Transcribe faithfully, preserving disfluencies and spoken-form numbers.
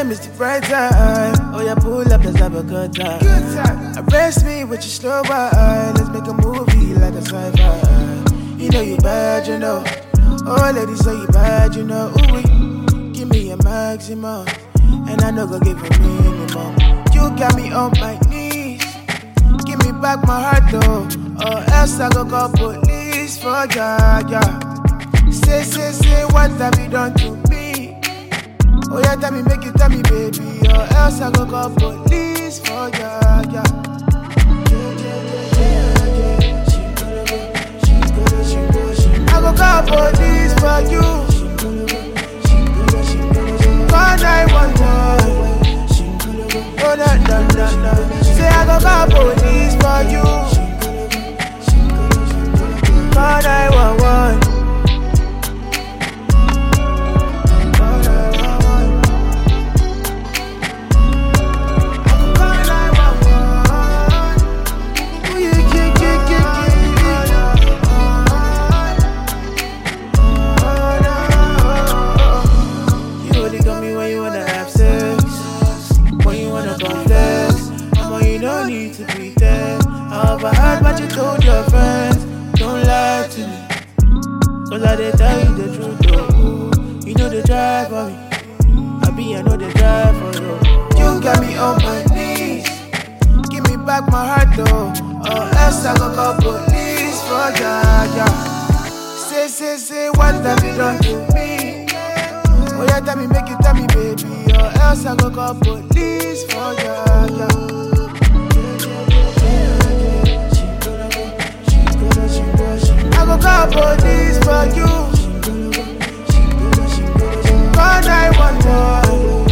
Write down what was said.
time is the right time. Oh yeah, pull up, let's have a good time. Good time. Arrest me with your slow wine. Let's make a movie like a sci-fi. You know you bad, you know. Oh ladies say you bad, you know. Ooh, give me a maximum, and I know go give a minimum. You got me on my knees. Give me back my heart though, or else I go call police for ya, yeah. Say, say, say, what have you done to me? Oh yeah, tell me, make you tell me, baby, or else I go call police for ya, yeah. I go call police for you. Call nine one one. Oh no no no no. Say I go call police for you. Call nine one one. Overheard what you told your friends. Don't lie to me, cause I did tell you the truth though. You know the drive for me, I be I know the drive for you. You got me on my knees. Give me back my heart though, or else I go call police for ya, yeah. Say, say, say, what have you done to me? Oh yeah, tell me, make you tell me, baby, or else I go call police for ya, yeah.